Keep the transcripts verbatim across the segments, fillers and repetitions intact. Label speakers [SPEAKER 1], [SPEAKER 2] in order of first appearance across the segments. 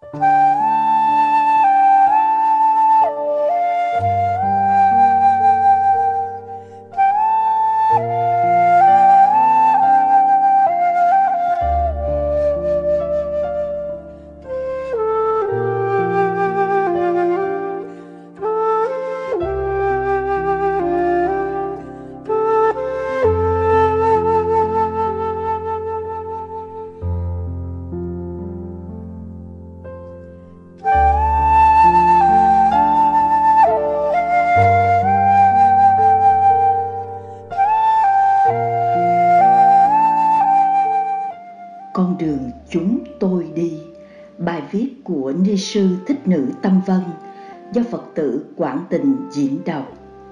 [SPEAKER 1] Con đường chúng tôi đi, bài viết của Ni sư Thích Nữ Tâm Vân do Phật tử Quảng Tình diễn đọc.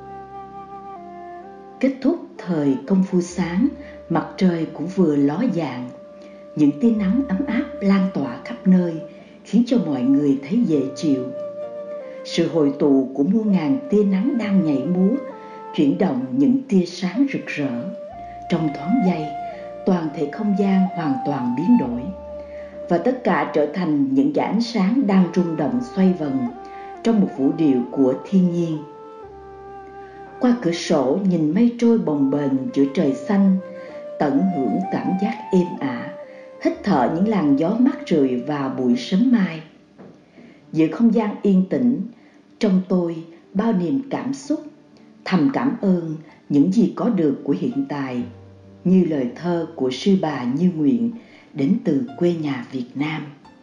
[SPEAKER 1] Kết thúc thời công phu sáng, mặt trời cũng vừa ló dạng. Những tia nắng ấm áp lan tỏa khắp nơi, khiến cho mọi người thấy dễ chịu. Sự hội tụ của muôn ngàn tia nắng đang nhảy múa, chuyển động những tia sáng rực rỡ. Trong thoáng giây, toàn thể không gian hoàn toàn biến đổi, và tất cả trở thành những dải ánh sáng đang rung động xoay vần trong một vũ điệu của thiên nhiên. Qua cửa sổ nhìn mây trôi bồng bềnh giữa trời xanh, tận hưởng cảm giác êm ả, hít thở những làn gió mát rượi vào buổi sớm mai. Giữa không gian yên tĩnh, trong tôi bao niềm cảm xúc, thầm cảm ơn những gì có được của hiện tại, như lời thơ của sư bà Như Nguyện đến từ quê nhà Việt Nam.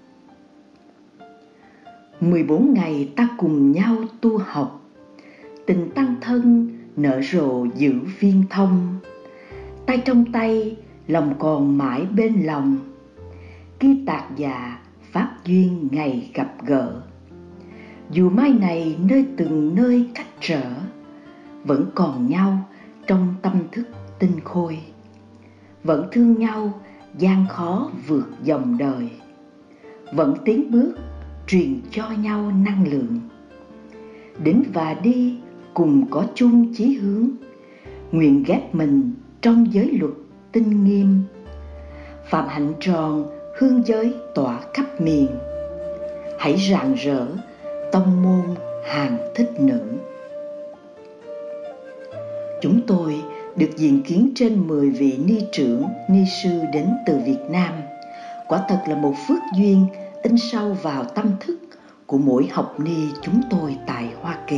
[SPEAKER 1] mười bốn ngày ta cùng nhau tu học, tình tăng thân nở rộ giữ viên thông. Tay trong tay, lòng còn mãi bên lòng, khi tạc dạ pháp duyên ngày gặp gỡ. Dù mai này nơi từng nơi cách trở, vẫn còn nhau trong tâm thức tinh khôi. Vẫn thương nhau gian khó vượt dòng đời, vẫn tiến bước truyền cho nhau năng lượng. Đến và đi cùng có chung chí hướng, nguyện ghép mình trong giới luật tinh nghiêm. Phạm hạnh tròn hương giới tỏa khắp miền, hãy rạng rỡ tông môn hàng thích nữ. Chúng tôi được diện kiến trên mười vị ni trưởng, ni sư đến từ Việt Nam. Quả thật là một phước duyên in sâu vào tâm thức của mỗi học ni chúng tôi tại Hoa Kỳ.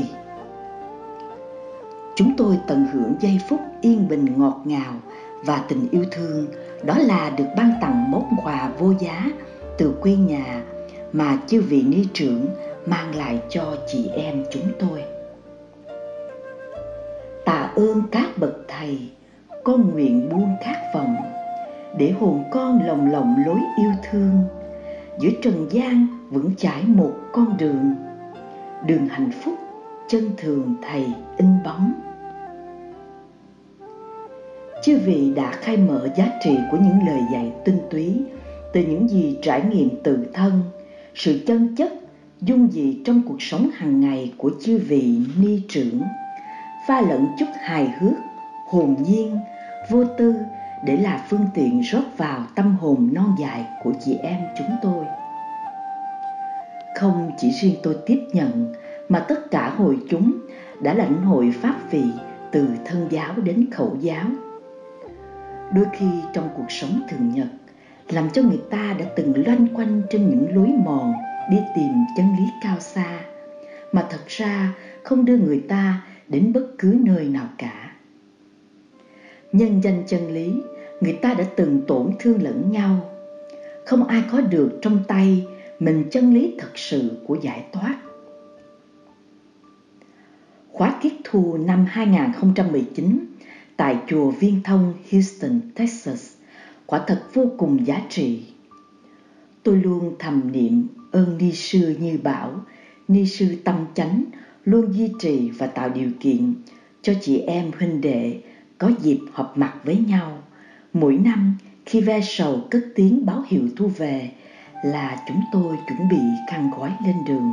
[SPEAKER 1] Chúng tôi tận hưởng giây phút yên bình ngọt ngào và tình yêu thương, đó là được ban tặng món quà vô giá từ quê nhà mà chư vị ni trưởng mang lại cho chị em chúng tôi. Tạ ơn các bậc thầy, con nguyện buông khát vọng, để hồn con lồng lộng lối yêu thương. Giữa trần gian vững chãi một con đường, đường hạnh phúc chân thường thầy in bóng. Chư vị đã khai mở giá trị của những lời dạy tinh túy từ những gì trải nghiệm tự thân, sự chân chất, dung dị trong cuộc sống hàng ngày của chư vị ni trưởng, pha lẫn chút hài hước, hồn nhiên, vô tư để là phương tiện rót vào tâm hồn non dại của chị em chúng tôi. Không chỉ riêng tôi tiếp nhận, mà tất cả hội chúng đã lãnh hội pháp vị từ thân giáo đến khẩu giáo. Đôi khi trong cuộc sống thường nhật, làm cho người ta đã từng loanh quanh trên những lối mòn đi tìm chân lý cao xa, mà thật ra không đưa người ta đến bất cứ nơi nào cả. Nhân danh chân lý, người ta đã từng tổn thương lẫn nhau. Không ai có được trong tay mình chân lý thật sự của giải thoát. Khóa Kiết Thu năm hai không một chín tại chùa Viên Thông, Houston, Texas, quả thật vô cùng giá trị. Tôi luôn thầm niệm ơn ni sư Như Bảo, ni sư Tâm Chánh luôn duy trì và tạo điều kiện cho chị em huynh đệ có dịp họp mặt với nhau. Mỗi năm khi ve sầu cất tiếng báo hiệu thu về là chúng tôi chuẩn bị khăn gói lên đường.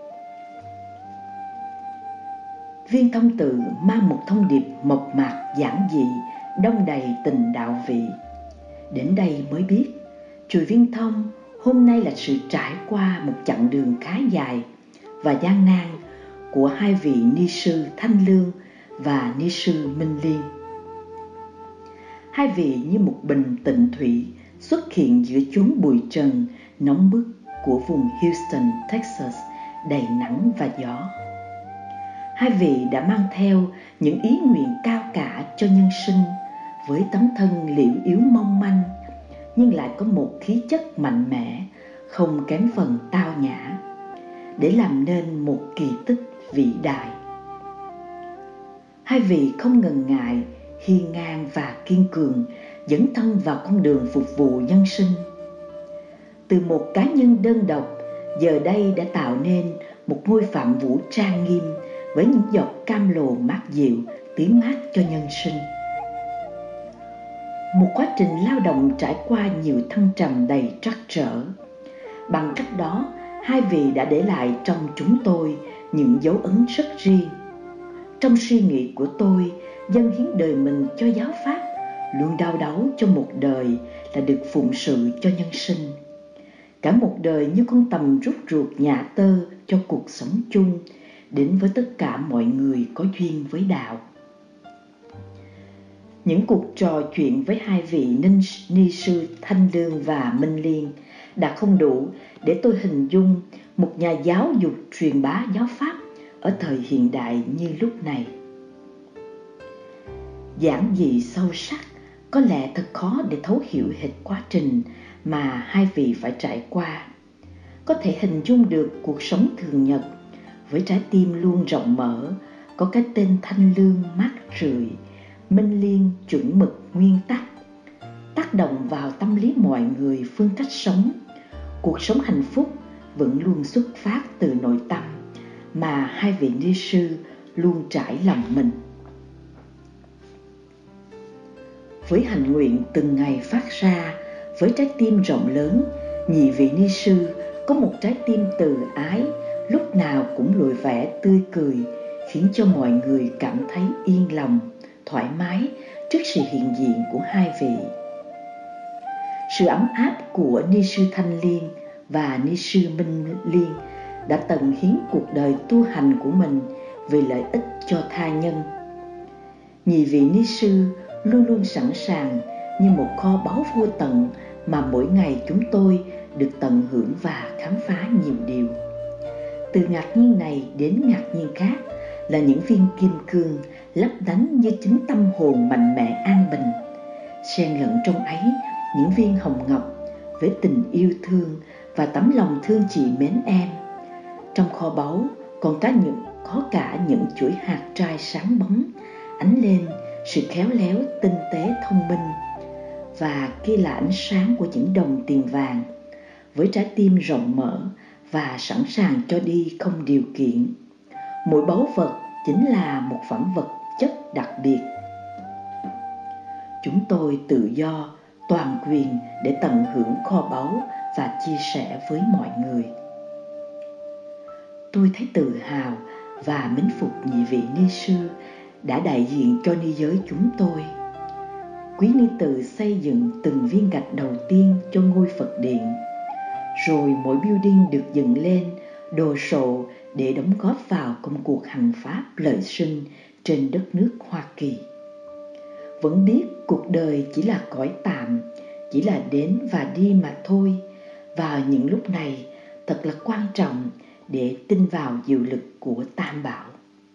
[SPEAKER 1] Viên Thông Tự mang một thông điệp mộc mạc giản dị, đông đầy tình đạo vị. Đến đây mới biết, chùa Viên Thông Hôm nay là sự trải qua một chặng đường khá dài và gian nan của hai vị ni sư Thanh Lương và ni sư Minh Liên. Hai vị như một bình tịnh thủy xuất hiện giữa chốn bụi trần nóng bức của vùng Houston, Texas đầy nắng và gió. Hai vị đã mang theo những ý nguyện cao cả cho nhân sinh với tấm thân liễu yếu mong manh, nhưng lại có một khí chất mạnh mẽ, không kém phần tao nhã, để làm nên một kỳ tích vĩ đại. Hai vị không ngần ngại, hiên ngang và kiên cường dấn thân vào con đường phục vụ nhân sinh. Từ một cá nhân đơn độc, giờ đây đã tạo nên một ngôi Phạm Vũ trang nghiêm với những giọt cam lồ mát dịu tưới mát cho nhân sinh. Một quá trình lao động trải qua nhiều thăng trầm đầy trắc trở. Bằng cách đó, hai vị đã để lại trong chúng tôi những dấu ấn rất riêng. Trong suy nghĩ của tôi, dâng hiến đời mình cho giáo pháp, luôn đau đáu cho một đời là được phụng sự cho nhân sinh. Cả một đời như con tầm rút ruột nhả tơ cho cuộc sống chung, đến với tất cả mọi người có duyên với đạo. Những cuộc trò chuyện với hai vị ni sư Thanh Lương và Minh Liên đã không đủ để tôi hình dung một nhà giáo dục truyền bá giáo pháp ở thời hiện đại như lúc này. Giản dị sâu sắc, có lẽ thật khó để thấu hiểu hết quá trình mà hai vị phải trải qua. Có thể hình dung được cuộc sống thường nhật với trái tim luôn rộng mở, có cái tên Thanh Lương mát rượi, Minh Liên chuẩn mực nguyên tắc, tác động vào tâm lý mọi người, phương cách sống. Cuộc sống hạnh phúc vẫn luôn xuất phát từ nội tâm mà hai vị ni sư luôn trải lòng mình. Với hạnh nguyện từng ngày phát ra, với trái tim rộng lớn, nhị vị ni sư có một trái tim từ ái, lúc nào cũng lội vẻ tươi cười, khiến cho mọi người cảm thấy yên lòng, thoải mái trước sự hiện diện của hai vị. Sự ấm áp của ni sư Thanh Liên và ni sư Minh Liên đã tận hiến cuộc đời tu hành của mình vì lợi ích cho tha nhân. Nhị vị ni sư luôn luôn sẵn sàng như một kho báu vô tận mà mỗi ngày chúng tôi được tận hưởng và khám phá nhiều điều. Từ ngạc nhiên này đến ngạc nhiên khác là những viên kim cương lấp lánh như chính tâm hồn mạnh mẽ an bình. Xen lẫn trong ấy những viên hồng ngọc với tình yêu thương và tấm lòng thương chị mến em. Trong kho báu còn có những có cả những chuỗi hạt trai sáng bóng, ánh lên sự khéo léo, tinh tế, thông minh. Và kia là ánh sáng của những đồng tiền vàng, với trái tim rộng mở và sẵn sàng cho đi không điều kiện. Mỗi báu vật chính là một phẩm vật chất đặc biệt. Chúng tôi tự do, toàn quyền để tận hưởng kho báu và chia sẻ với mọi người. Tôi thấy tự hào và mến phục nhị vị ni sư đã đại diện cho ni giới chúng tôi. Quý ni tự xây dựng từng viên gạch đầu tiên cho ngôi Phật điện, rồi mỗi building được dựng lên đồ sộ để đóng góp vào công cuộc hành pháp lợi sinh trên đất nước Hoa Kỳ. Vẫn biết cuộc đời chỉ là cõi tạm, chỉ là đến và đi mà thôi. Và những lúc này thật là quan trọng để tin vào diệu lực của Tam Bảo.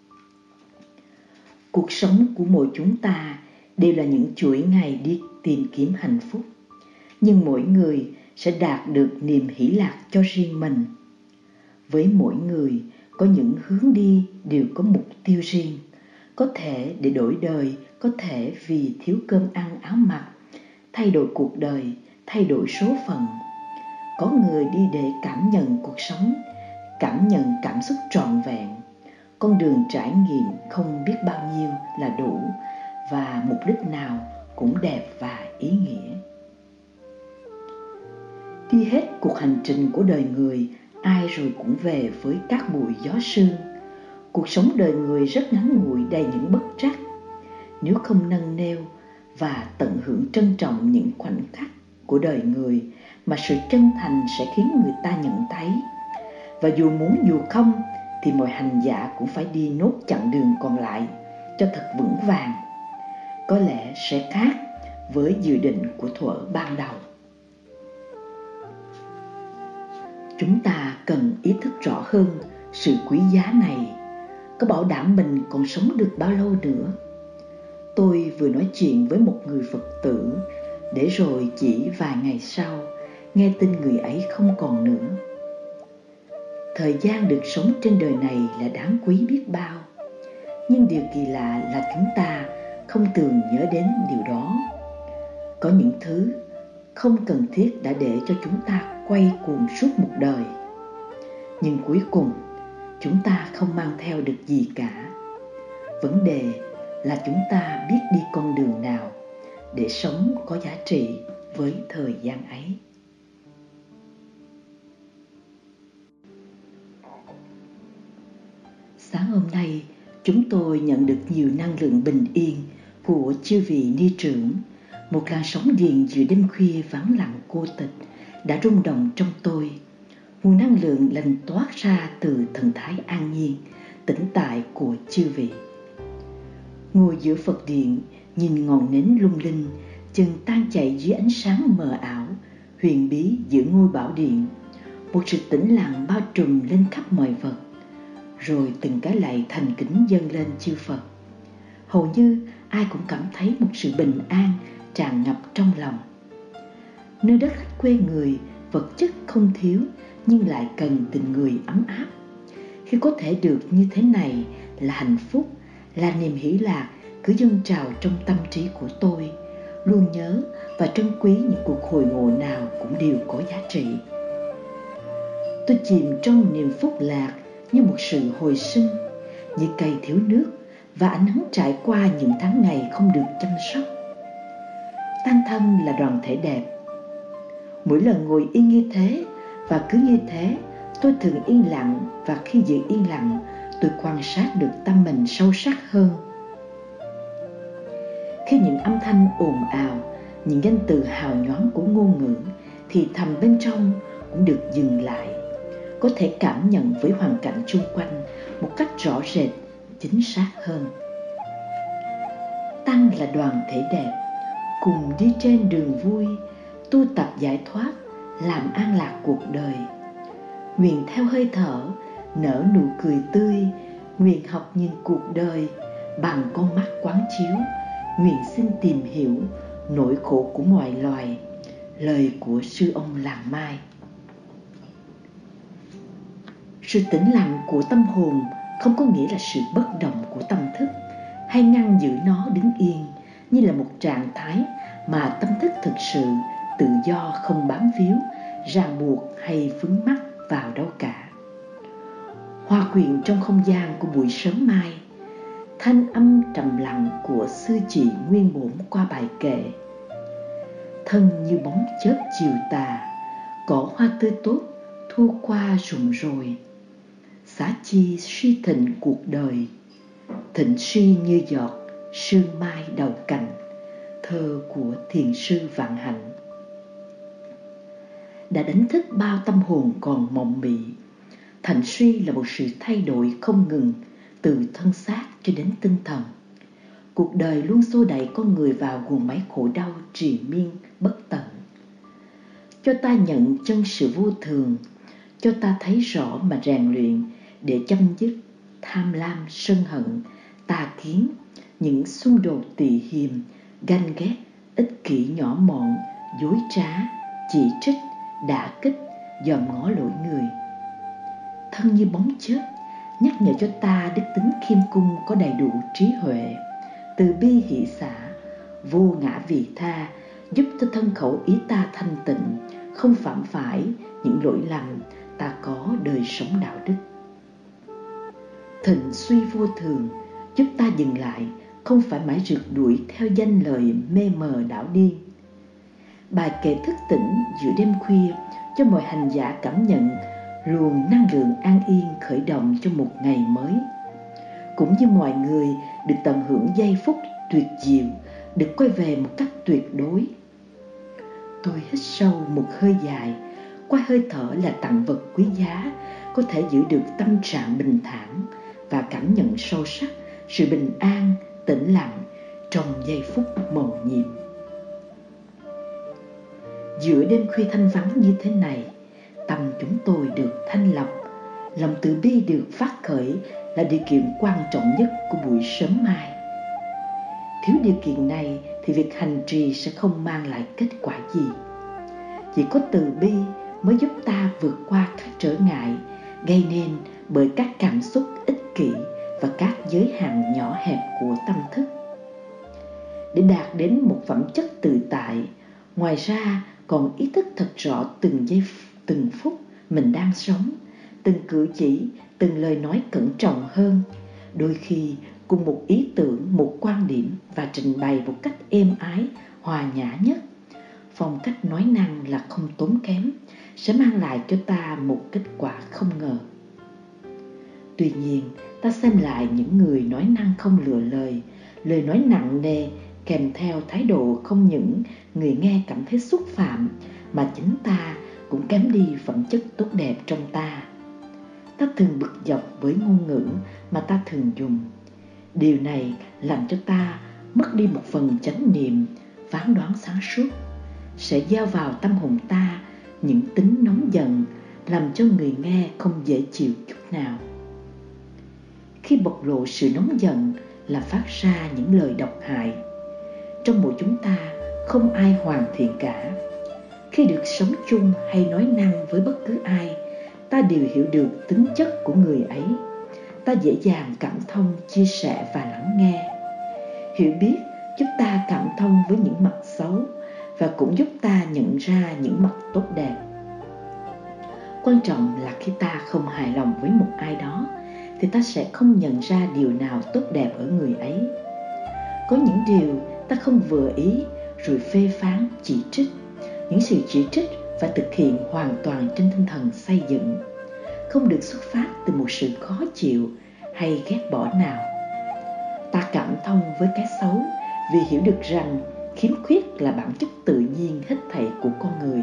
[SPEAKER 1] Cuộc sống của mỗi chúng ta đều là những chuỗi ngày đi tìm kiếm hạnh phúc, nhưng mỗi người sẽ đạt được niềm hỷ lạc cho riêng mình. Với mỗi người có những hướng đi đều có mục tiêu riêng, có thể để đổi đời, có thể vì thiếu cơm ăn áo mặc, thay đổi cuộc đời, thay đổi số phận. Có người đi để cảm nhận cuộc sống, cảm nhận cảm xúc trọn vẹn. Con đường trải nghiệm không biết bao nhiêu là đủ, và mục đích nào cũng đẹp và ý nghĩa. Đi hết cuộc hành trình của đời người, ai rồi cũng về với các bụi gió sương. Cuộc sống đời người rất ngắn ngủi, đầy những bất trắc. Nếu không nâng niu và tận hưởng trân trọng những khoảnh khắc của đời người, mà sự chân thành sẽ khiến người ta nhận thấy. Và dù muốn dù không thì mọi hành giả cũng phải đi nốt chặng đường còn lại cho thật vững vàng. Có lẽ sẽ khác với dự định của thuở ban đầu. Chúng ta cần ý thức rõ hơn sự quý giá này. Có bảo đảm mình còn sống được bao lâu nữa? Tôi vừa nói chuyện với một người Phật tử, để rồi chỉ vài ngày sau nghe tin người ấy không còn nữa. Thời gian được sống trên đời này là đáng quý biết bao, nhưng điều kỳ lạ là chúng ta không thường nhớ đến điều đó. Có những thứ không cần thiết đã để cho chúng ta quay cuồng suốt một đời, nhưng cuối cùng chúng ta không mang theo được gì cả. Vấn đề là chúng ta biết đi con đường nào để sống có giá trị với thời gian ấy. Sáng hôm nay, chúng tôi nhận được nhiều năng lượng bình yên của chư vị ni trưởng. Một làn sóng điện giữa đêm khuya vắng lặng cô tịch đã rung động trong tôi. Nguồn năng lượng lành toát ra từ thần thái an nhiên, tĩnh tại của chư vị. Ngồi giữa Phật điện, nhìn ngọn nến lung linh, chừng tan chảy dưới ánh sáng mờ ảo, huyền bí giữa ngôi bảo điện. Một sự tĩnh lặng bao trùm lên khắp mọi vật, rồi từng cái lạy thành kính dâng lên chư Phật. Hầu như ai cũng cảm thấy một sự bình an tràn ngập trong lòng. Nơi đất khách quê người, vật chất không thiếu, nhưng lại cần tình người ấm áp. Khi có thể được như thế này là hạnh phúc, là niềm hỷ lạc cứ dâng trào trong tâm trí của tôi. Luôn nhớ và trân quý những cuộc hội ngộ nào cũng đều có giá trị. Tôi chìm trong niềm phúc lạc như một sự hồi sinh, như cây thiếu nước và ánh nắng trải qua những tháng ngày không được chăm sóc. Tan thân là đoàn thể đẹp. Mỗi lần ngồi yên như thế và cứ như thế, tôi thường yên lặng, và khi giữ yên lặng, tôi quan sát được tâm mình sâu sắc hơn. Khi những âm thanh ồn ào, những danh từ hào nhoáng của ngôn ngữ thì thầm bên trong cũng được dừng lại, có thể cảm nhận với hoàn cảnh xung quanh một cách rõ rệt, chính xác hơn. Tăng là đoàn thể đẹp, cùng đi trên đường vui, tu tập giải thoát, làm an lạc cuộc đời. Nguyện theo hơi thở, nở nụ cười tươi, nguyện học nhìn cuộc đời bằng con mắt quán chiếu, nguyện xin tìm hiểu nỗi khổ của mọi loài. Lời của sư ông Làng Mai. Sự tĩnh lặng của tâm hồn không có nghĩa là sự bất động của tâm thức, hay ngăn giữ nó đứng yên, như là một trạng thái mà tâm thức thực sự tự do, không bám víu, ràng buộc hay vướng mắc vào đâu cả. Hòa quyện trong không gian của buổi sớm mai, thanh âm trầm lặng của sư chị Nguyên Bổn qua bài kệ: thân như bóng chớp chiều tà, cỏ hoa tươi tốt thu qua rụng rồi. Xá chi suy thịnh cuộc đời, thịnh suy như giọt sương mai đầu cành. Thơ của thiền sư Vạn Hạnh. Đã đánh thức bao tâm hồn còn mộng mị. Thịnh suy là một sự thay đổi không ngừng, từ thân xác cho đến tinh thần. Cuộc đời luôn xô đẩy con người vào guồng máy khổ đau triền miên bất tận. Cho ta nhận chân sự vô thường, cho ta thấy rõ mà rèn luyện, để chấm dứt tham lam, sân hận, tà kiến, những xung đột tỳ hiềm, ganh ghét, ích kỷ nhỏ mọn, dối trá, chỉ trích, đả kích, dòm ngó lỗi người. Thân như bóng chớp nhắc nhở cho ta đức tính khiêm cung có đầy đủ trí huệ, từ bi hỷ xả, vô ngã vị tha, giúp cho thân khẩu ý ta thanh tịnh, không phạm phải những lỗi lầm, ta có đời sống đạo đức. Thịnh suy vô thường giúp ta dừng lại, không phải mãi rượt đuổi theo danh lời mê mờ đảo điên. Bài kệ thức tỉnh giữa đêm khuya cho mọi hành giả cảm nhận luồng năng lượng an yên khởi động cho một ngày mới. Cũng như mọi người được tận hưởng giây phút tuyệt diệu, được quay về một cách tuyệt đối. Tôi hít sâu một hơi dài. Qua hơi thở là tặng vật quý giá, có thể giữ được tâm trạng bình thản và cảm nhận sâu sắc sự bình an, tĩnh lặng trong giây phút mầu nhiệm. Giữa đêm khuya thanh vắng như thế này, tâm chúng tôi được thanh lọc, lòng từ bi được phát khởi là điều kiện quan trọng nhất của buổi sớm mai. Thiếu điều kiện này thì việc hành trì sẽ không mang lại kết quả gì. Chỉ có từ bi mới giúp ta vượt qua các trở ngại gây nên bởi các cảm xúc ích kỷ và các giới hạn nhỏ hẹp của tâm thức. Để đạt đến một phẩm chất tự tại, ngoài ra còn ý thức thật rõ từng giây từng phút mình đang sống, từng cử chỉ, từng lời nói cẩn trọng hơn. Đôi khi cùng một ý tưởng, một quan điểm và trình bày một cách êm ái, hòa nhã nhất. Phong cách nói năng là không tốn kém, sẽ mang lại cho ta một kết quả không ngờ. Tuy nhiên, ta xem lại những người nói năng không lựa lời, lời nói nặng nề kèm theo thái độ không những người nghe cảm thấy xúc phạm, mà chính ta cũng kém đi phẩm chất tốt đẹp trong ta. Ta thường bực dọc với ngôn ngữ mà ta thường dùng. Điều này làm cho ta mất đi một phần chánh niệm, phán đoán sáng suốt, sẽ gieo vào tâm hồn ta những tính nóng giận, làm cho người nghe không dễ chịu chút nào. Khi bộc lộ sự nóng giận là phát ra những lời độc hại. Trong mỗi chúng ta không ai hoàn thiện cả. Khi được sống chung hay nói năng với bất cứ ai, ta đều hiểu được tính chất của người ấy. Ta dễ dàng cảm thông, chia sẻ và lắng nghe. Hiểu biết giúp ta cảm thông với những mặt xấu và cũng giúp ta nhận ra những mặt tốt đẹp. Quan trọng là khi ta không hài lòng với một ai đó thì ta sẽ không nhận ra điều nào tốt đẹp ở người ấy. Có những điều ta không vừa ý rồi phê phán, chỉ trích. Những sự chỉ trích phải thực hiện hoàn toàn trên tinh thần xây dựng, không được xuất phát từ một sự khó chịu hay ghét bỏ nào. Ta cảm thông với cái xấu vì hiểu được rằng khiếm khuyết là bản chất tự nhiên hết thảy của con người.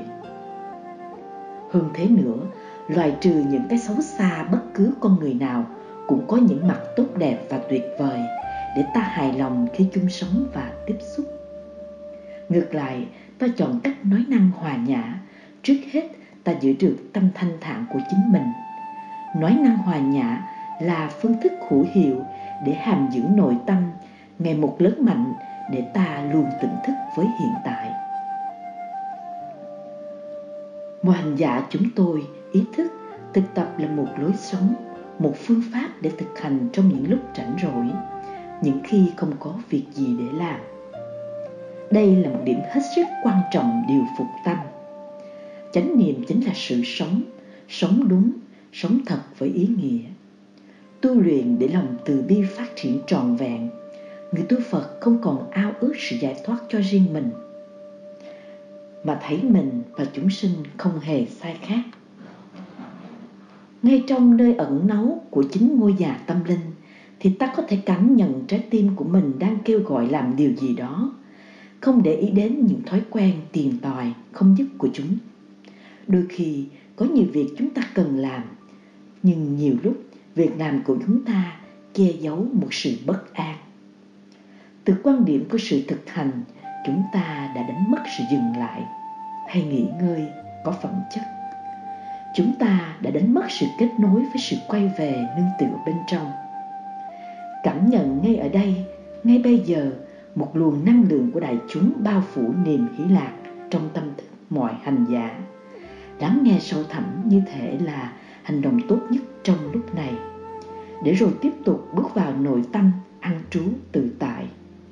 [SPEAKER 1] Hơn thế nữa, loại trừ những cái xấu xa, bất cứ con người nào cũng có những mặt tốt đẹp và tuyệt vời để ta hài lòng khi chung sống và tiếp xúc. Ngược lại, ta chọn cách nói năng hòa nhã. Trước hết, ta giữ được tâm thanh thản của chính mình. Nói năng hòa nhã là phương thức hữu hiệu để hàm dưỡng nội tâm ngày một lớn mạnh, để ta luôn tỉnh thức với hiện tại. Mọi hành giả chúng tôi ý thức thực tập là một lối sống, một phương pháp để thực hành trong những lúc rảnh rỗi, những khi không có việc gì để làm. Đây là một điểm hết sức quan trọng điều phục tâm. Chánh niệm chính là sự sống, sống đúng, sống thật với ý nghĩa. Tu luyện để lòng từ bi phát triển trọn vẹn, người tu Phật không còn ao ước sự giải thoát cho riêng mình, mà thấy mình và chúng sinh không hề sai khác. Ngay trong nơi ẩn náu của chính ngôi nhà tâm linh thì ta có thể cảm nhận trái tim của mình đang kêu gọi làm điều gì đó, không để ý đến những thói quen tiền tòi không dứt của chúng. Đôi khi có nhiều việc chúng ta cần làm, nhưng nhiều lúc việc làm của chúng ta che giấu một sự bất an. Từ quan điểm của sự thực hành, chúng ta đã đánh mất sự dừng lại hay nghỉ ngơi có phẩm chất. Chúng ta đã đánh mất sự kết nối với sự quay về nương tựa bên trong. Cảm nhận ngay ở đây, ngay bây giờ, một luồng năng lượng của đại chúng bao phủ niềm hỷ lạc trong tâm thức mọi hành giả. Lắng nghe sâu thẳm như thể là hành động tốt nhất trong lúc này, để rồi tiếp tục bước vào nội tâm an trú tự tại.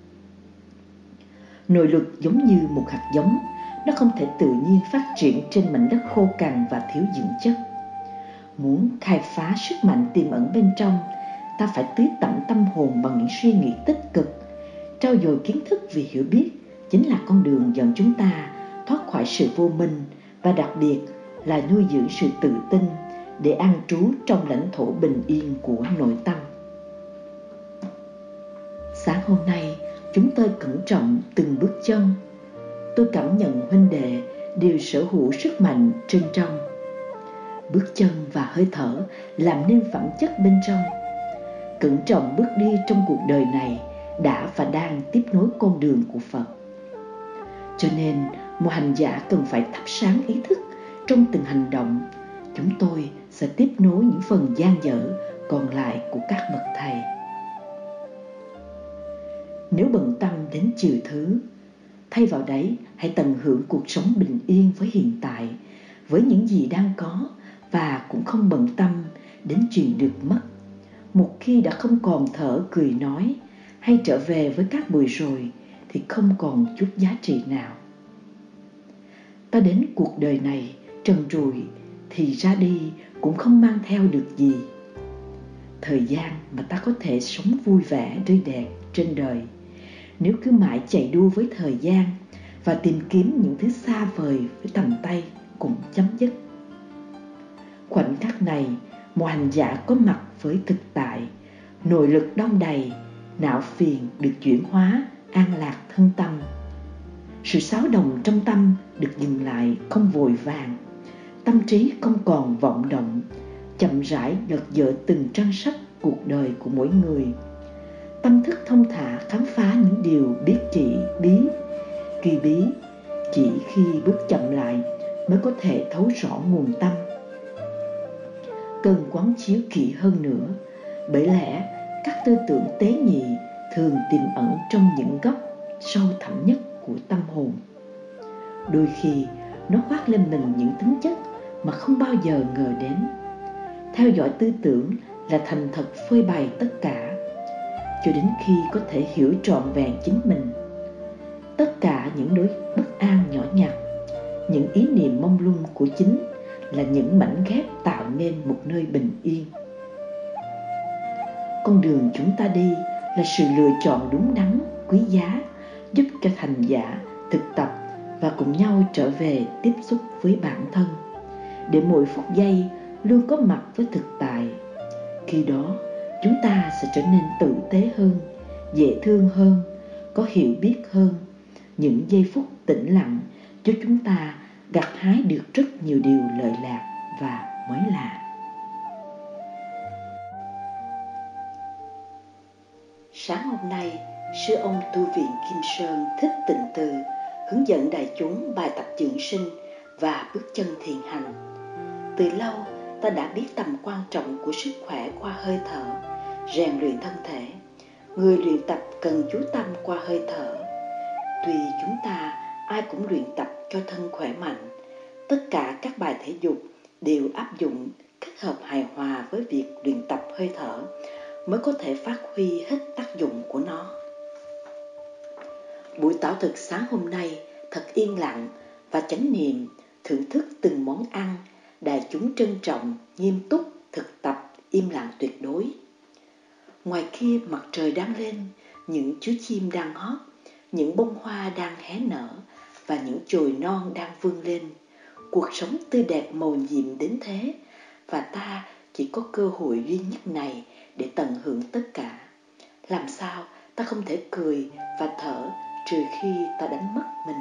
[SPEAKER 1] Nội lực giống như một hạt giống, nó không thể tự nhiên phát triển trên mảnh đất khô cằn và thiếu dưỡng chất. Muốn khai phá sức mạnh tiềm ẩn bên trong, ta phải tưới tẩm tâm hồn bằng những suy nghĩ tích cực. Trau dồi kiến thức vì hiểu biết chính là con đường dẫn chúng ta thoát khỏi sự vô minh, và đặc biệt là nuôi dưỡng sự tự tin để an trú trong lãnh thổ bình yên của nội tâm. Sáng hôm nay, chúng tôi cẩn trọng từng bước chân. Tôi cảm nhận huynh đệ đều sở hữu sức mạnh trên trong. Bước chân và hơi thở làm nên phẩm chất bên trong. Cẩn trọng bước đi trong cuộc đời này đã và đang tiếp nối con đường của Phật. Cho nên, một hành giả cần phải thắp sáng ý thức trong từng hành động. Chúng tôi sẽ tiếp nối những phần dang dở còn lại của các bậc thầy. Nếu bận tâm đến nhiều thứ, thay vào đấy hãy tận hưởng cuộc sống bình yên với hiện tại, với những gì đang có, và cũng không bận tâm đến chuyện được mất. Một khi đã không còn thở cười nói hay trở về với các bụi rồi thì không còn chút giá trị nào. Ta đến cuộc đời này trần trụi thì ra đi cũng không mang theo được gì. Thời gian mà ta có thể sống vui vẻ tươi đẹp trên đời, nếu cứ mãi chạy đua với thời gian và tìm kiếm những thứ xa vời với tầm tay cũng chấm dứt. Khoảnh khắc này, một hành giả có mặt với thực tại, nội lực đong đầy, não phiền được chuyển hóa, an lạc thân tâm. Sự xáo động trong tâm được dừng lại không vội vàng, tâm trí không còn vọng động, chậm rãi lật dở từng trang sách cuộc đời của mỗi người. Tâm thức thông thả khám phá những điều biết chỉ bí, kỳ bí. Chỉ khi bước chậm lại mới có thể thấu rõ nguồn tâm. Cần quán chiếu kỹ hơn nữa, bởi lẽ các tư tưởng tế nhị thường tiềm ẩn trong những góc sâu thẳm nhất của tâm hồn. Đôi khi nó khoác lên mình những tính chất mà không bao giờ ngờ đến. Theo dõi tư tưởng là thành thật phơi bày tất cả, cho đến khi có thể hiểu trọn vẹn chính mình. Tất cả những nỗi bất an nhỏ nhặt, những ý niệm mông lung của chính là những mảnh ghép tạo nên một nơi bình yên. Con đường chúng ta đi là sự lựa chọn đúng đắn, quý giá, giúp cho hành giả thực tập và cùng nhau trở về tiếp xúc với bản thân, để mỗi phút giây luôn có mặt với thực tại. Khi đó, chúng ta sẽ trở nên tử tế hơn, dễ thương hơn, có hiểu biết hơn. Những giây phút tĩnh lặng cho chúng ta gặt hái được rất nhiều điều lợi lạc và mới lạ. Sáng hôm nay, sư ông tu viện Kim Sơn Thích Tịnh Từ hướng dẫn đại chúng bài tập dưỡng sinh và bước chân thiền hành. Từ lâu, ta đã biết tầm quan trọng của sức khỏe qua hơi thở, rèn luyện thân thể. Người luyện tập cần chú tâm qua hơi thở. Tuy chúng ta ai cũng luyện tập cho thân khỏe mạnh, tất cả các bài thể dục đều áp dụng kết hợp hài hòa với việc luyện tập hơi thở mới có thể phát huy hết tác dụng của nó. Buổi tảo thực sáng hôm nay thật yên lặng và chánh niệm, thưởng thức từng món ăn, đại chúng trân trọng, nghiêm túc, thực tập, im lặng tuyệt đối. Ngoài kia mặt trời đang lên, những chú chim đang hót, những bông hoa đang hé nở và những chồi non đang vươn lên. Cuộc sống tươi đẹp mầu nhiệm đến thế, và ta chỉ có cơ hội duy nhất này để tận hưởng tất cả. Làm sao ta không thể cười và thở trừ khi ta đánh mất mình.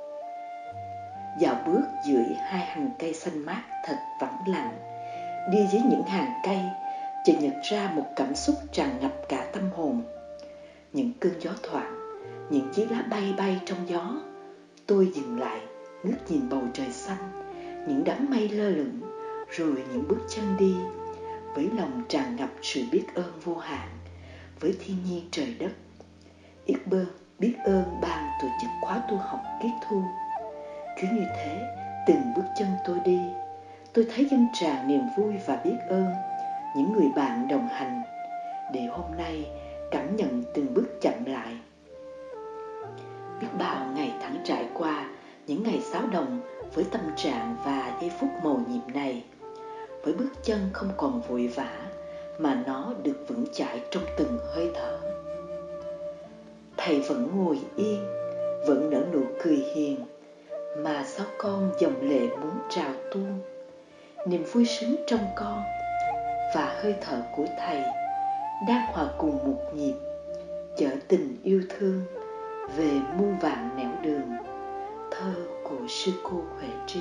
[SPEAKER 1] Dạo bước dưới hai hàng cây xanh mát thật vắng lặng, đi dưới những hàng cây, chợt nhận ra một cảm xúc tràn ngập cả tâm hồn. Những cơn gió thoảng, những chiếc lá bay bay trong gió. Tôi dừng lại, ngước nhìn bầu trời xanh, những đám mây lơ lửng, rồi những bước chân đi, với lòng tràn ngập sự biết ơn vô hạn, với thiên nhiên trời đất. Biết ơn, biết ơn ban tổ chức khóa tu học Kiết Thu. Cứ như thế, từng bước chân tôi đi, tôi thấy dâng tràn niềm vui và biết ơn những người bạn đồng hành, để hôm nay cảm nhận từng bước chậm lại. Biết bao ngày tháng trải qua, những ngày xáo động với tâm trạng và giây phút mầu nhiệm này, với bước chân không còn vội vã mà nó được vững chãi trong từng hơi thở. Thầy vẫn ngồi yên, vẫn nở nụ cười hiền, mà sao con dòng lệ muốn trào tuôn. Niềm vui sướng trong con và hơi thở của thầy đang hòa cùng một nhịp, chở tình yêu thương về muôn vạn nẻo đường. Thơ của sư cô Huệ Tri.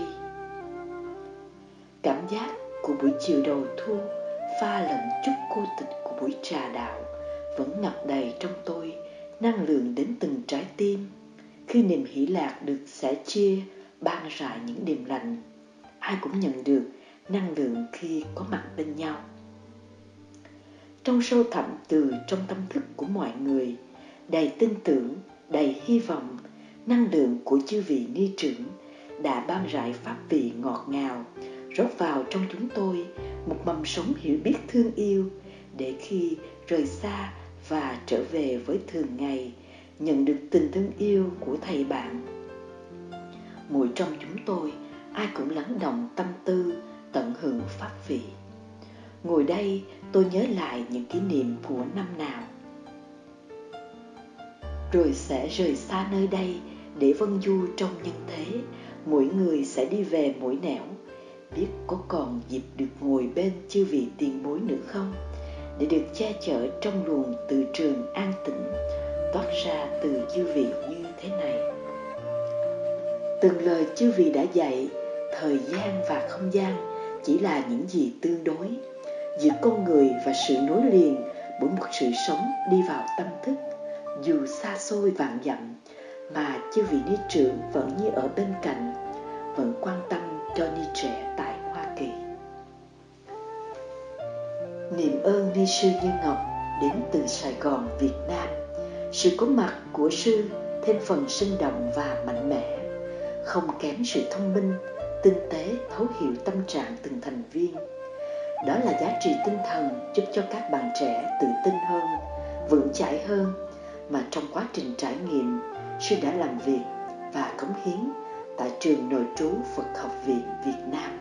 [SPEAKER 1] Cảm giác của buổi chiều đầu thu pha lẫn chút cô tịch của buổi trà đạo vẫn ngập đầy trong tôi năng lượng đến từng trái tim. Khi niềm hỷ lạc được sẻ chia ban rải những đêm lạnh, ai cũng nhận được năng lượng khi có mặt bên nhau. Trong sâu thẳm từ trong tâm thức của mọi người, đầy tin tưởng, đầy hy vọng, năng lượng của chư vị ni trưởng đã ban rải pháp vị ngọt ngào, rót vào trong chúng tôi một mầm sống hiểu biết thương yêu, để khi rời xa và trở về với thường ngày, nhận được tình thương yêu của thầy bạn. Mỗi trong chúng tôi, ai cũng lắng động tâm tư, tận hưởng pháp vị. Ngồi đây, tôi nhớ lại những kỷ niệm của năm nào. Rồi sẽ rời xa nơi đây để vân du trong nhân thế. Mỗi người sẽ đi về mỗi nẻo. Biết có còn dịp được ngồi bên chư vị tiền bối nữa không, để được che chở trong luồng từ trường an tĩnh toát ra từ chư vị như thế này. Từng lời chư vị đã dạy, thời gian và không gian chỉ là những gì tương đối giữa con người và sự nối liền bởi một sự sống đi vào tâm thức. Dù xa xôi vạn dặm mà chư vị ni trưởng vẫn như ở bên cạnh, vẫn quan tâm cho ni trẻ tại Hoa Kỳ. Niềm ơn ni sư Như Ngọc đến từ Sài Gòn, Việt Nam. Sự có mặt của sư thêm phần sinh động và mạnh mẽ, không kém sự thông minh, tinh tế, thấu hiểu tâm trạng từng thành viên. Đó là giá trị tinh thần giúp cho các bạn trẻ tự tin hơn, vững chãi hơn, mà trong quá trình trải nghiệm, sư đã làm việc và cống hiến tại trường nội trú Phật học viện Việt Nam.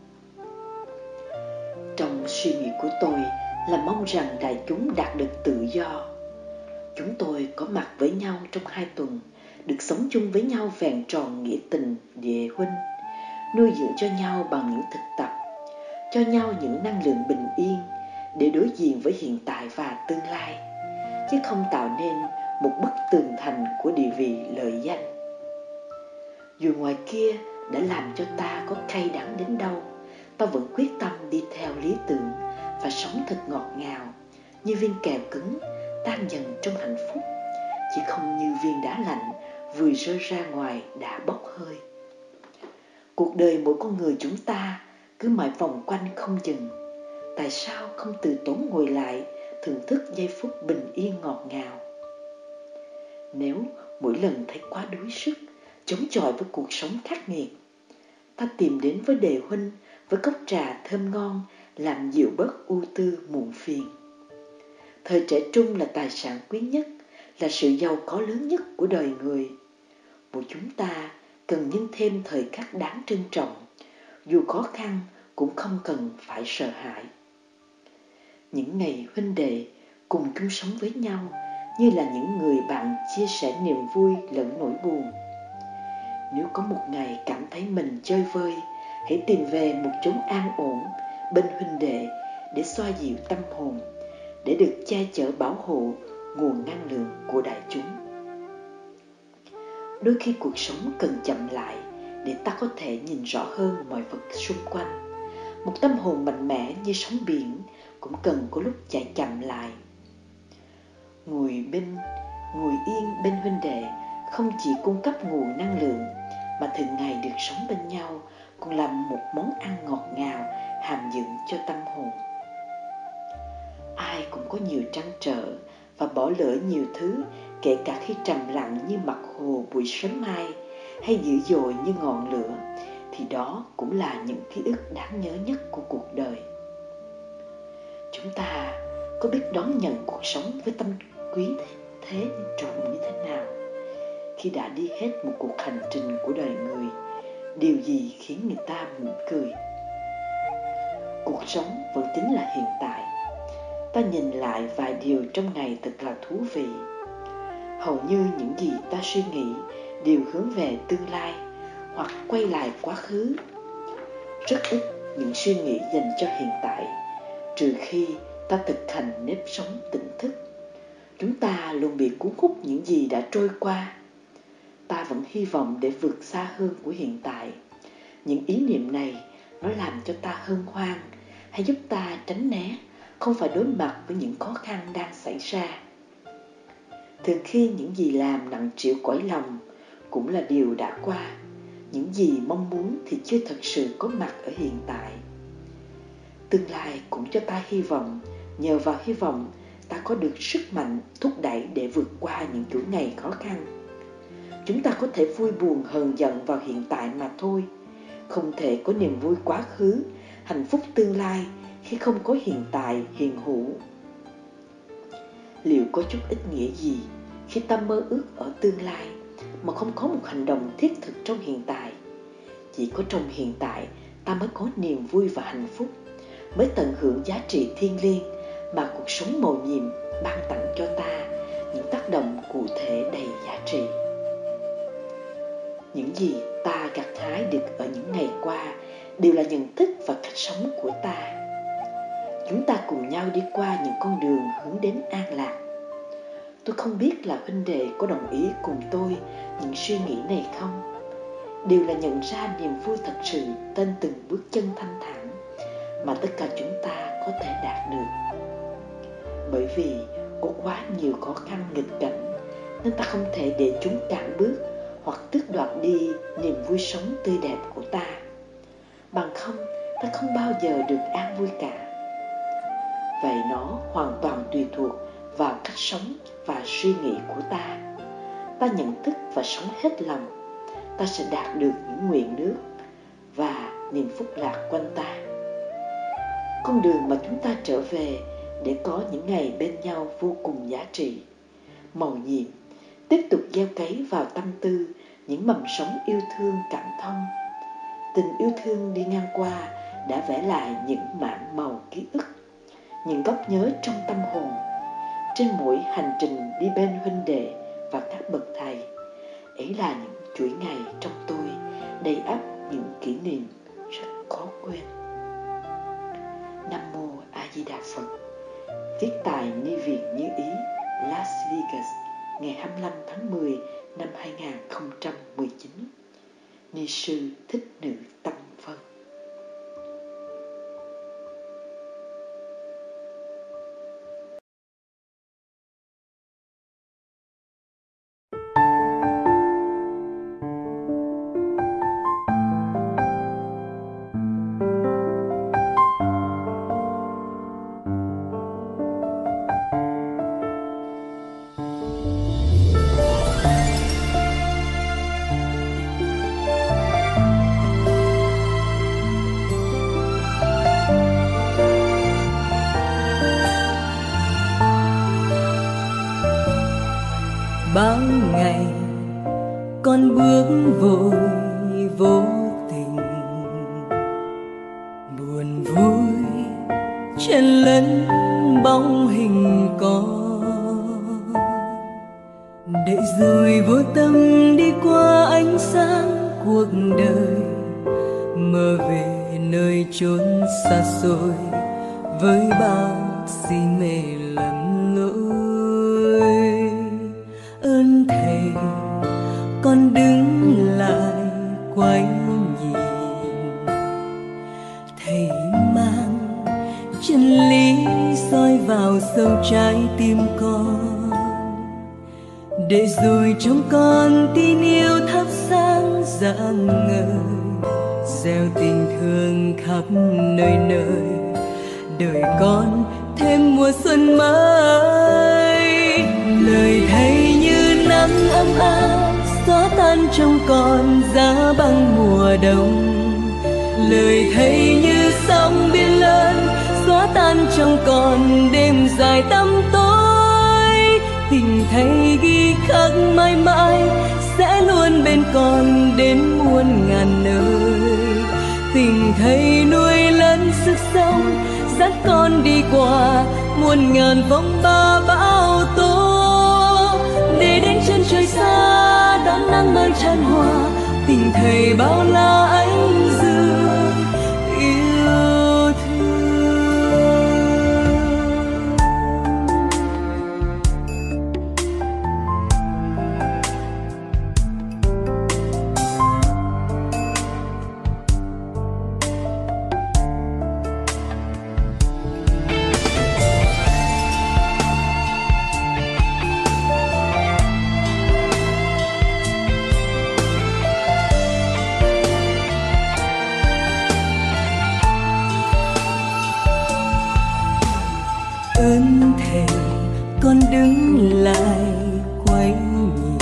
[SPEAKER 1] Trong suy nghĩ của tôi là mong rằng đại chúng đạt được tự do. Chúng tôi có mặt với nhau trong hai tuần, được sống chung với nhau vẹn tròn nghĩa tình địa huynh, nuôi dưỡng cho nhau bằng những thực tập, cho nhau những năng lượng bình yên để đối diện với hiện tại và tương lai, chứ không tạo nên một bức tường thành của địa vị lợi danh. Dù ngoài kia đã làm cho ta có cay đắng đến đâu, ta vẫn quyết tâm đi theo lý tưởng và sống thật ngọt ngào, như viên kẹo cứng tan dần trong hạnh phúc, chứ không như viên đá lạnh vừa rơi ra ngoài đã bốc hơi. Cuộc đời mỗi con người chúng ta cứ mãi vòng quanh không dừng. Tại sao không từ tốn ngồi lại thưởng thức giây phút bình yên ngọt ngào? Nếu mỗi lần thấy quá đuối sức, chống chọi với cuộc sống khắc nghiệt, ta tìm đến với đề huynh với cốc trà thơm ngon, làm dịu bớt ưu tư muộn phiền. Thời trẻ trung là tài sản quý nhất, là sự giàu có lớn nhất của đời người. Mỗi chúng ta cần nhân thêm thời khắc đáng trân trọng, dù khó khăn cũng không cần phải sợ hãi. Những ngày huynh đệ cùng chung sống với nhau như là những người bạn chia sẻ niềm vui lẫn nỗi buồn. Nếu có một ngày cảm thấy mình chơi vơi, hãy tìm về một chốn an ổn bên huynh đệ để xoa dịu tâm hồn, để được che chở bảo hộ nguồn năng lượng của đại chúng. Đôi khi cuộc sống cần chậm lại để ta có thể nhìn rõ hơn mọi vật xung quanh. Một tâm hồn mạnh mẽ như sóng biển cũng cần có lúc chạy chậm lại. Ngồi bên, ngồi yên bên huynh đệ không chỉ cung cấp nguồn năng lượng, mà thường ngày được sống bên nhau cũng là một món ăn ngọt ngào, hàm dưỡng cho tâm hồn. Ai cũng có nhiều trăn trở và bỏ lỡ nhiều thứ, kể cả khi trầm lặng như mặt hồ buổi sớm mai, hay dữ dội như ngọn lửa, thì đó cũng là những ký ức đáng nhớ nhất của cuộc đời. Chúng ta có biết đón nhận cuộc sống với tâm quý thế trọng như thế nào? Khi đã đi hết một cuộc hành trình của đời người, điều gì khiến người ta mỉm cười? Cuộc sống vẫn chính là hiện tại. Ta nhìn lại vài điều trong ngày thật là thú vị. Hầu như những gì ta suy nghĩ đều hướng về tương lai hoặc quay lại quá khứ. Rất ít những suy nghĩ dành cho hiện tại, trừ khi ta thực hành nếp sống tỉnh thức. Chúng ta luôn bị cuốn hút những gì đã trôi qua. ta vẫn hy vọng để vượt xa hơn của hiện tại. Những ý niệm này nó làm cho ta hân hoan hay giúp ta tránh né, không phải đối mặt với những khó khăn đang xảy ra. Thường khi những gì làm nặng trĩu cõi lòng cũng là điều đã qua. Những gì mong muốn thì chưa thật sự có mặt ở hiện tại. Tương lai cũng cho ta hy vọng, nhờ vào hy vọng ta có được sức mạnh thúc đẩy để vượt qua những chuỗi ngày khó khăn. Chúng ta có thể vui buồn hờn giận vào hiện tại mà thôi, không thể có niềm vui quá khứ, hạnh phúc tương lai khi không có hiện tại hiện hữu. Liệu có chút ít nghĩa gì khi ta mơ ước ở tương lai mà không có một hành động thiết thực trong hiện tại? Chỉ có trong hiện tại ta mới có niềm vui và hạnh phúc, mới tận hưởng giá trị thiêng liêng mà cuộc sống mầu nhiệm ban tặng cho ta, những tác động cụ thể đầy giá trị. Những gì ta gặt hái được ở những ngày qua đều là nhận thức và cách sống của ta. Chúng ta cùng nhau đi qua những con đường hướng đến an lạc. Tôi không biết là huynh đệ có đồng ý cùng tôi những suy nghĩ này không? Đều là nhận ra niềm vui thật sự trên từng bước chân thanh thản mà tất cả chúng ta có thể đạt được. Bởi vì có quá nhiều khó khăn nghịch cảnh nên ta không thể để chúng cản bước hoặc tước đoạt đi niềm vui sống tươi đẹp của ta. Bằng không, ta không bao giờ được an vui cả. Vậy nó hoàn toàn tùy thuộc vào cách sống và suy nghĩ của ta. Ta nhận thức và sống hết lòng, ta sẽ đạt được những nguyện nước và niềm phúc lạc quanh ta. Con đường mà chúng ta trở về để có những ngày bên nhau vô cùng giá trị. Mầu nhiệm tiếp tục gieo cấy vào tâm tư những mầm sống yêu thương cảm thông. Tình yêu thương đi ngang qua đã vẽ lại những mảng màu ký ức, những góc nhớ trong tâm hồn. Trên mỗi hành trình đi bên huynh đệ và các bậc thầy, ấy là những chuỗi ngày trong tôi đầy ắp những kỷ niệm rất khó quên. Nam Mô A Di Đà Phật. Viết tại Ni Viện Như Ý, Las Vegas, ngày hai mươi lăm tháng mười năm hai nghìn không trăm mười chín. Ni sư Thích Nữ Tâm Phân.
[SPEAKER 2] Bao ngày con bước vội vô tình, buồn vui chen lẫn bóng hình con, để rồi vô tâm đi qua ánh sáng cuộc đời, mơ về nơi chốn xa xôi với bao si mê lầm lỗi. Ơn thầy, con đứng lại quay nhìn, thầy mang chân lý soi vào sâu trái tim con, để rồi trong con tin yêu thắp sáng rạng ngời, gieo tình thương khắp nơi nơi, đời con thêm mùa xuân mới. Lời thầy như nắng ấm áp xóa tan trong con giá băng mùa đông, lời thầy như sóng biển lớn xóa tan trong con đêm dài tăm tối. Tình thầy ghi khắc mãi mãi sẽ luôn bên con đến muôn ngàn nơi. Tình thầy nuôi lớn sức sống dắt con đi qua muôn ngàn phong ba bão tố, để đến chân trời xa đón nắng ơn tràn hòa. Tình thầy bao la ánh dương yêu thương. con đứng lại quay nhìn.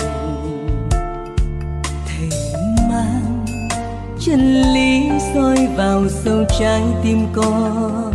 [SPEAKER 2] Thầy mang chân lý soi vào sâu trái tim con,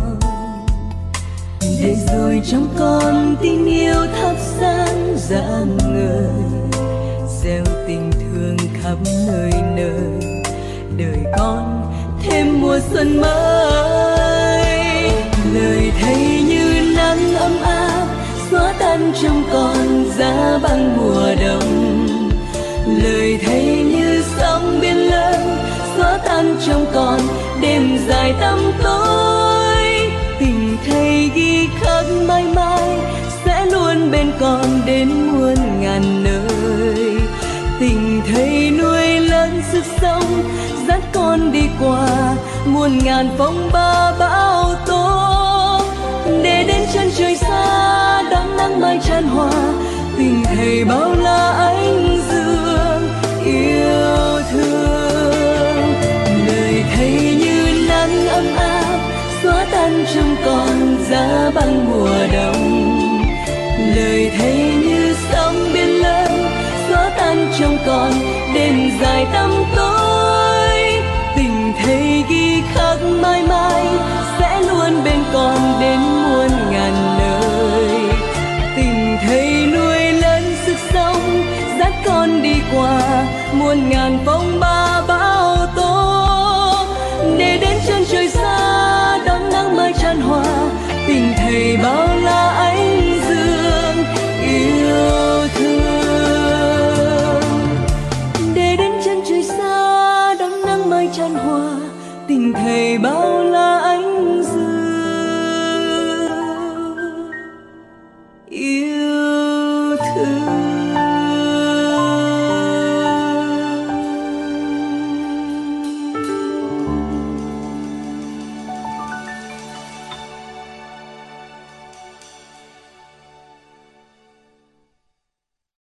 [SPEAKER 2] để rồi trong con tin yêu thắp sáng rạng ngời, gieo tình thương khắp nơi nơi, đời con thêm mùa xuân mới. Lời thầy như nắng ấm áp xóa tan trong con giá băng mùa đông. Lời thầy như sóng biển lớn xóa tan trong con đêm dài tăm tối. Tình thầy ghi khắc mãi mãi sẽ luôn bên con đến muôn ngàn nơi. Tình thầy nuôi lớn sức sống dắt con đi qua muôn ngàn phong ba bão tố, để đến chân trời xa đón nắng mai tràn hòa. Tình thầy bao la ánh dương yêu thương. Lời thầy như nắng ấm áp xóa tan trong con giá băng mùa đông. Lời thầy như sóng biển lớn xóa tan trong con đêm dài tăm tối. Tình thầy ghi khắc mãi mãi sẽ luôn bên con đến muôn ngàn nơi. Tình thầy nuôi lớn sức sống dắt con đi qua muôn ngàn phong ba bão tố, để đến chân trời xa đón nắng mai tràn hòa. Tình thầy bao la ánh dương yêu thương, để đến chân trời xa đón nắng mai tràn hòa. Tình thầy bao la ánh dương